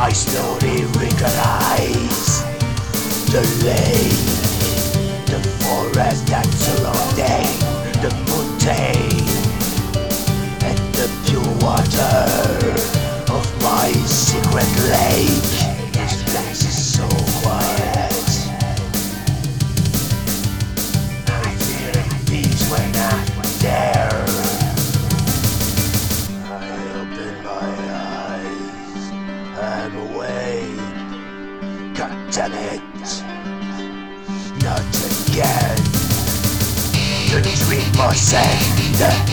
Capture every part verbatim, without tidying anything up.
I slowly recognize the lake, the forest that's surrounding the mountain, and the pure water of my secret lake. This place is so quiet. I feel peace when I'm there. I open my eyes, I'm awake. God damn it, not again. The dream must end.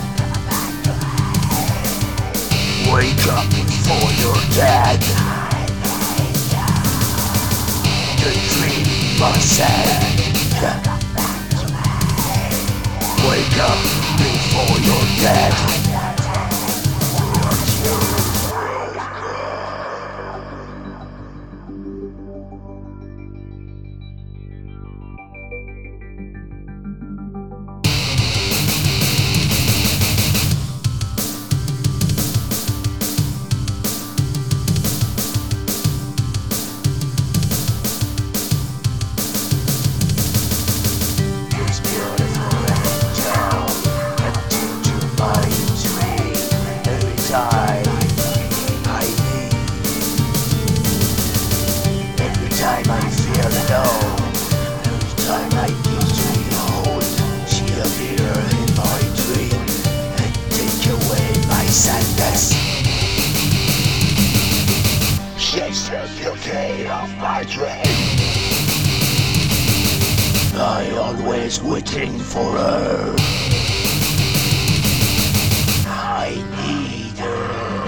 Wake up before you're dead. The dream must end. Wake up before you're dead. I need. Every time I feel low, every time I need to behold, she appears in my dream and take away my sadness. She's the beauty of my dream. I always waiting for her. I need her.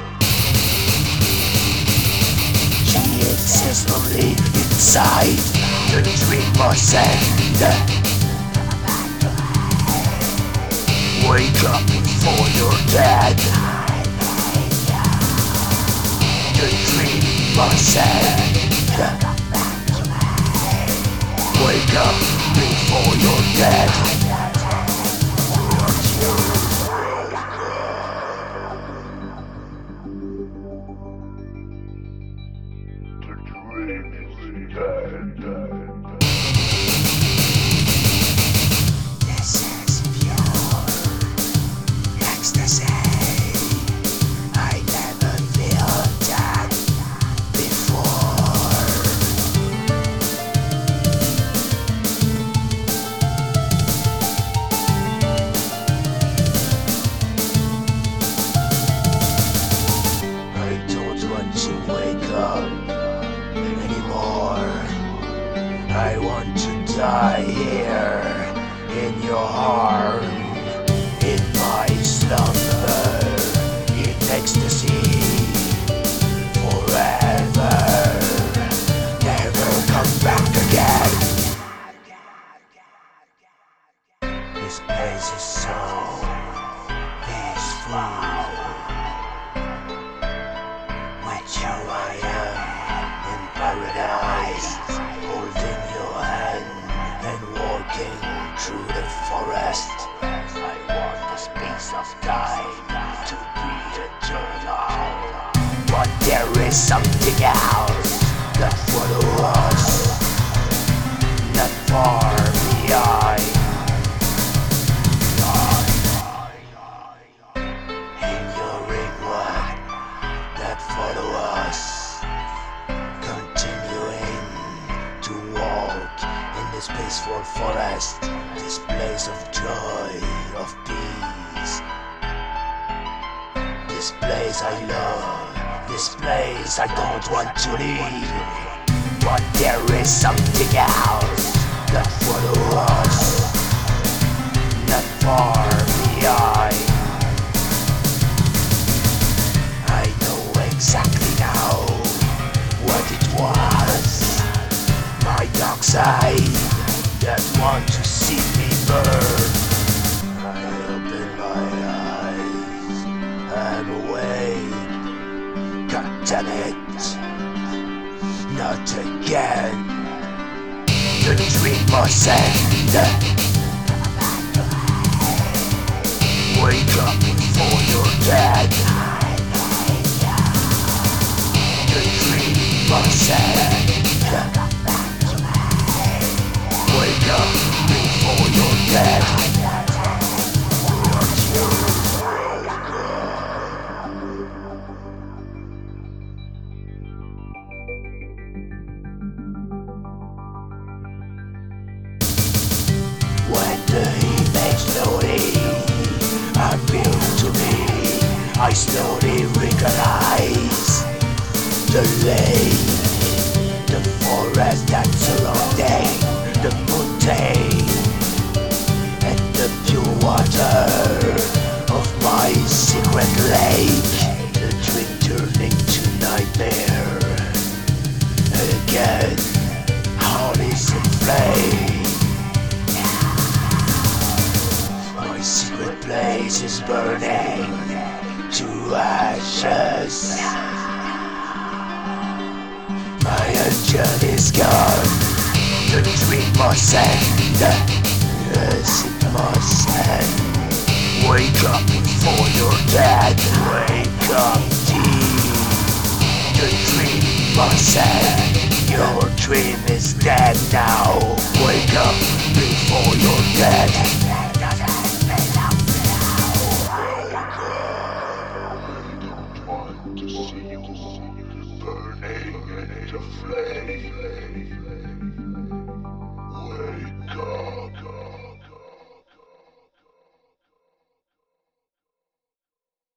She exists only inside the dream must end. Wake up before you're dead. The dream must end. Wake up before you're dead. This is pure ecstasy. I never felt that before. I don't want to wake up anymore. I want to die here in your arm, in my slumber, in ecstasy, forever, never come back again. This place is so peaceful. With you I am in paradise, holding your hand and walking through the forest. I want this piece of time to be eternal, but there is something else that follows us, not far behind. In your ringworm that follow us, continuing to walk in this peaceful forest, this place of joy, of peace. This place I love, this place I don't want to leave, but there is something else that follow us, not far behind. I know exactly now what it was, my dark side that want to see me burn. I open my eyes, I'm awake. God damn it, not again. The dream must end. Wake up before you're dead. The myself. Wake up before you're dead. When the image slowly appears to me, I slowly recognize the lake, the forest that's surrounding the mountain, and the pure water of my secret lake. The dream turning to nightmare, and again, heart is in flame. My secret place is burning to ashes. My angel is gone. The dream must end. Yes, it must end. Wake up before you're dead. Wake up deep. The dream must end. Your dream